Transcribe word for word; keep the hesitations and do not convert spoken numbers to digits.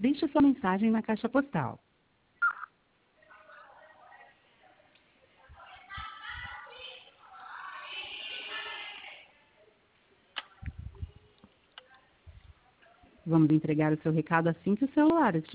Deixe sua mensagem na caixa postal. Vamos entregar o seu recado assim que o celular estiver